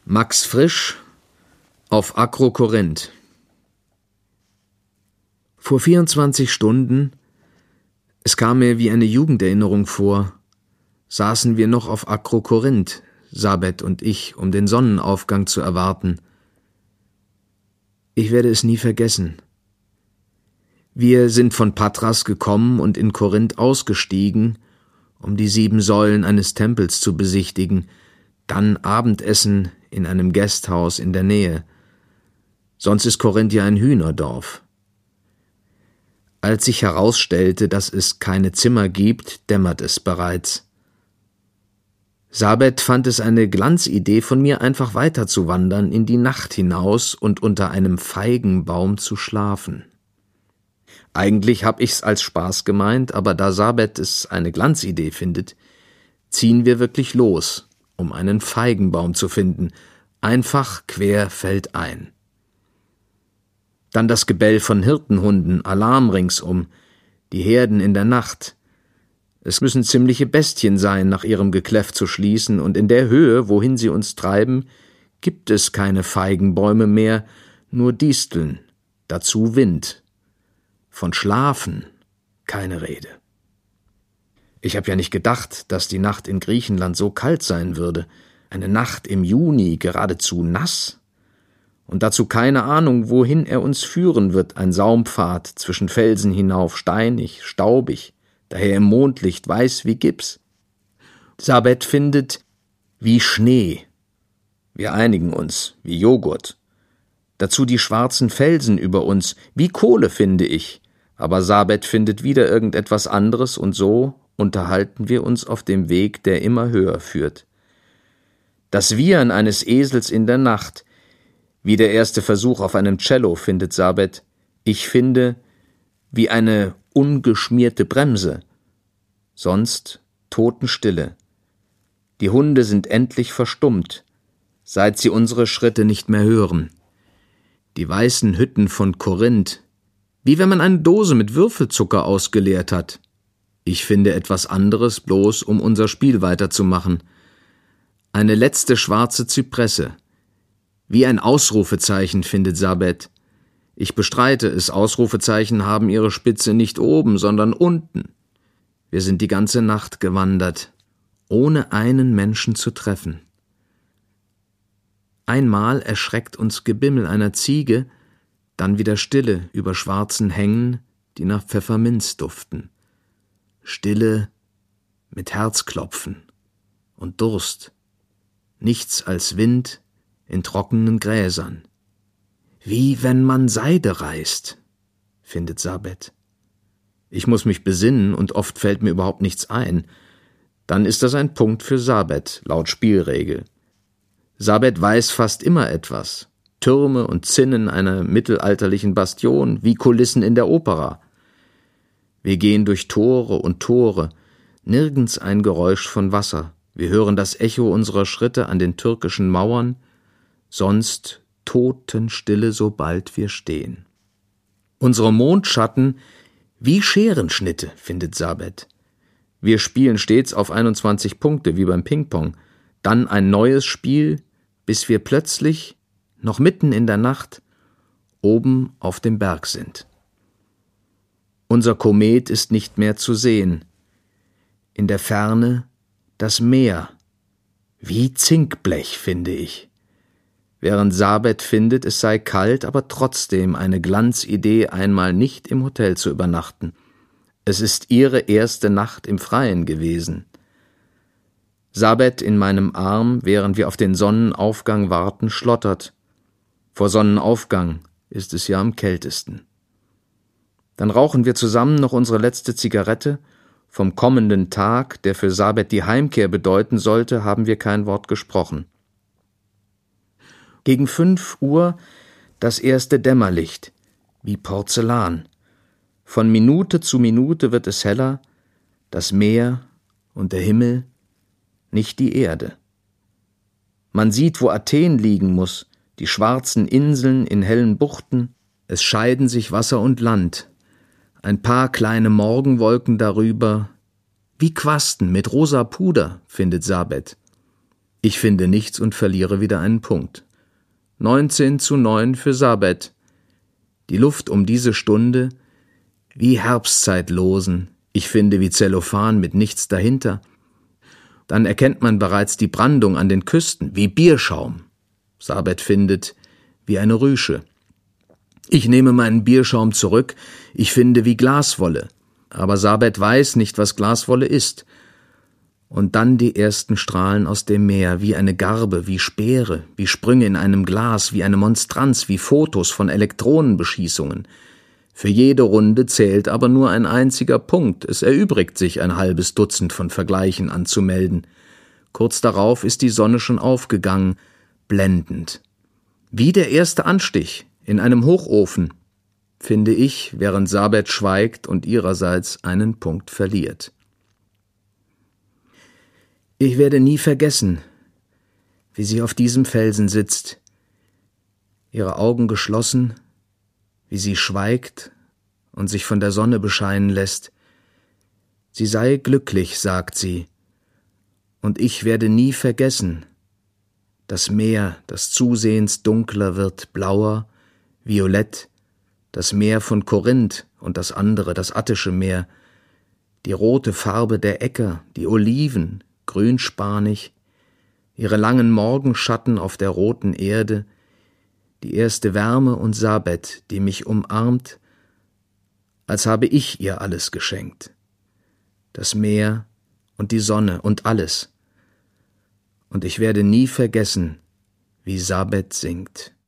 Max Frisch auf Akrokorinth. Vor 24 Stunden, es kam mir wie eine Jugenderinnerung vor, saßen wir noch auf Akrokorinth, Sabet und ich, um den Sonnenaufgang zu erwarten. Ich werde es nie vergessen. Wir sind von Patras gekommen und in Korinth ausgestiegen, um die 7 Säulen eines Tempels zu besichtigen, dann Abendessen in einem Gasthaus in der Nähe. Sonst ist Korinth ja ein Hühnerdorf. Als sich herausstellte, dass es keine Zimmer gibt, dämmert es bereits. Sabet fand es eine Glanzidee von mir, einfach weiterzuwandern, in die Nacht hinaus und unter einem Feigenbaum zu schlafen. Eigentlich hab ich's als Spaß gemeint, aber da Sabet es eine Glanzidee findet, ziehen wir wirklich los, um einen Feigenbaum zu finden, einfach querfeldein. Dann das Gebell von Hirtenhunden, Alarm ringsum, die Herden in der Nacht. Es müssen ziemliche Bestien sein, nach ihrem Gekläff zu schließen, und in der Höhe, wohin sie uns treiben, gibt es keine Feigenbäume mehr, nur Disteln, dazu Wind. Von Schlafen keine Rede. Ich habe ja nicht gedacht, dass die Nacht in Griechenland so kalt sein würde, eine Nacht im Juni geradezu nass. Und dazu keine Ahnung, wohin er uns führen wird, ein Saumpfad zwischen Felsen hinauf, steinig, staubig, daher im Mondlicht weiß wie Gips. Sabet findet wie Schnee. Wir einigen uns, wie Joghurt. Dazu die schwarzen Felsen über uns, wie Kohle, finde ich. Aber Sabet findet wieder irgendetwas anderes, und so unterhalten wir uns auf dem Weg, der immer höher führt. Das Wiehern eines Esels in der Nacht, wie der erste Versuch auf einem Cello, findet Sabet. Ich finde, wie eine ungeschmierte Bremse. Sonst Totenstille. Die Hunde sind endlich verstummt, seit sie unsere Schritte nicht mehr hören. Die weißen Hütten von Korinth, wie wenn man eine Dose mit Würfelzucker ausgeleert hat. Ich finde etwas anderes, bloß um unser Spiel weiterzumachen. Eine letzte schwarze Zypresse. Wie ein Ausrufezeichen, findet Sabet. Ich bestreite es, Ausrufezeichen haben ihre Spitze nicht oben, sondern unten. Wir sind die ganze Nacht gewandert, ohne einen Menschen zu treffen. Einmal erschreckt uns Gebimmel einer Ziege, dann wieder Stille über schwarzen Hängen, die nach Pfefferminz duften. Stille mit Herzklopfen und Durst. Nichts als Wind in trockenen Gräsern. Wie wenn man Seide reißt, findet Sabet. Ich muss mich besinnen, und oft fällt mir überhaupt nichts ein. Dann ist das ein Punkt für Sabet, laut Spielregel. Sabet weiß fast immer etwas. Türme und Zinnen einer mittelalterlichen Bastion, wie Kulissen in der Opera. Wir gehen durch Tore und Tore, nirgends ein Geräusch von Wasser. Wir hören das Echo unserer Schritte an den türkischen Mauern, sonst Totenstille, sobald wir stehen. Unsere Mondschatten wie Scherenschnitte, findet Sabet. Wir spielen stets auf 21 Punkte, wie beim Ping-Pong. Dann ein neues Spiel, bis wir plötzlich, noch mitten in der Nacht, oben auf dem Berg sind. Unser Komet ist nicht mehr zu sehen. In der Ferne das Meer, wie Zinkblech, finde ich. Während Sabet findet, es sei kalt, aber trotzdem eine Glanzidee, einmal nicht im Hotel zu übernachten. Es ist ihre erste Nacht im Freien gewesen. Sabet in meinem Arm, während wir auf den Sonnenaufgang warten, schlottert. Vor Sonnenaufgang ist es ja am kältesten. Dann rauchen wir zusammen noch unsere letzte Zigarette. Vom kommenden Tag, der für Sabet die Heimkehr bedeuten sollte, haben wir kein Wort gesprochen. Gegen 5 Uhr das erste Dämmerlicht, wie Porzellan. Von Minute zu Minute wird es heller, das Meer und der Himmel, nicht die Erde. Man sieht, wo Athen liegen muss, die schwarzen Inseln in hellen Buchten, es scheiden sich Wasser und Land, ein paar kleine Morgenwolken darüber, wie Quasten mit rosa Puder, findet Sabet. Ich finde nichts und verliere wieder einen Punkt. 19:9 für Sabet. Die Luft um diese Stunde wie Herbstzeitlosen, ich finde wie Zellophan mit nichts dahinter. Dann erkennt man bereits die Brandung an den Küsten, wie Bierschaum. Sabet findet, wie eine Rüsche. Ich nehme meinen Bierschaum zurück, ich finde wie Glaswolle. Aber Sabet weiß nicht, was Glaswolle ist. Und dann die ersten Strahlen aus dem Meer, wie eine Garbe, wie Speere, wie Sprünge in einem Glas, wie eine Monstranz, wie Fotos von Elektronenbeschießungen. Für jede Runde zählt aber nur ein einziger Punkt, es erübrigt sich ein halbes Dutzend von Vergleichen anzumelden. Kurz darauf ist die Sonne schon aufgegangen, blendend. Wie der erste Anstich in einem Hochofen, finde ich, während Sabet schweigt und ihrerseits einen Punkt verliert. Ich werde nie vergessen, wie sie auf diesem Felsen sitzt, ihre Augen geschlossen, wie sie schweigt und sich von der Sonne bescheinen lässt. Sie sei glücklich, sagt sie, und ich werde nie vergessen, das Meer, das zusehends dunkler wird, blauer, violett, das Meer von Korinth und das andere, das Attische Meer, die rote Farbe der Äcker, die Oliven, grünspanig, ihre langen Morgenschatten auf der roten Erde, die erste Wärme und Sabet, die mich umarmt, als habe ich ihr alles geschenkt. Das Meer und die Sonne und alles. Und ich werde nie vergessen, wie Sabet singt.